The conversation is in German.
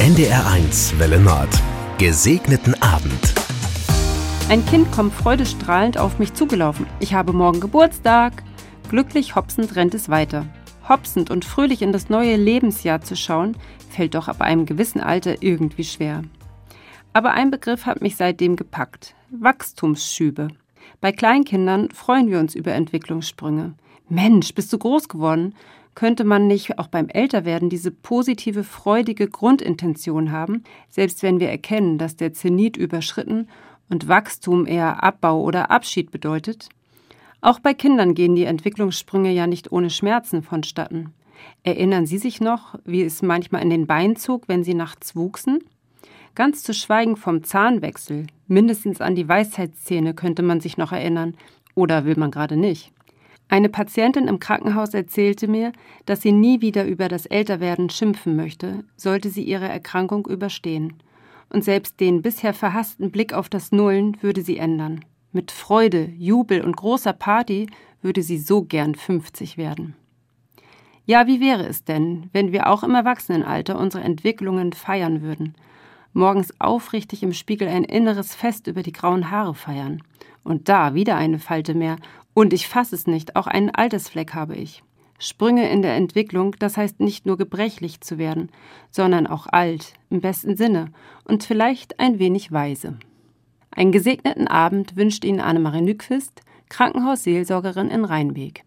NDR1 Welle Nord. Gesegneten Abend. Ein Kind kommt freudestrahlend auf mich zugelaufen. Ich habe morgen Geburtstag. Glücklich hopsend rennt es weiter. Hopsend und fröhlich in das neue Lebensjahr zu schauen, fällt doch ab einem gewissen Alter irgendwie schwer. Aber ein Begriff hat mich seitdem gepackt. Wachstumsschübe. Bei Kleinkindern freuen wir uns über Entwicklungssprünge. Mensch, bist du groß geworden? Könnte man nicht auch beim Älterwerden diese positive, freudige Grundintention haben, selbst wenn wir erkennen, dass der Zenit überschritten und Wachstum eher Abbau oder Abschied bedeutet? Auch bei Kindern gehen die Entwicklungssprünge ja nicht ohne Schmerzen vonstatten. Erinnern Sie sich noch, wie es manchmal in den Beinen zog, wenn Sie nachts wuchsen? Ganz zu schweigen vom Zahnwechsel, mindestens an die Weisheitszähne könnte man sich noch erinnern. Oder will man gerade nicht? Eine Patientin im Krankenhaus erzählte mir, dass sie nie wieder über das Älterwerden schimpfen möchte, sollte sie ihre Erkrankung überstehen. Und selbst den bisher verhassten Blick auf das Nullen würde sie ändern. Mit Freude, Jubel und großer Party würde sie so gern 50 werden. Ja, wie wäre es denn, wenn wir auch im Erwachsenenalter unsere Entwicklungen feiern würden? Morgens aufrichtig im Spiegel ein inneres Fest über die grauen Haare feiern. Und da wieder eine Falte mehr. Und ich fasse es nicht, auch einen Altersfleck habe ich. Sprünge in der Entwicklung, das heißt nicht nur gebrechlich zu werden, sondern auch alt, im besten Sinne und vielleicht ein wenig weise. Einen gesegneten Abend wünscht Ihnen Annemarie Nykvist, Krankenhausseelsorgerin in Rheinbeek.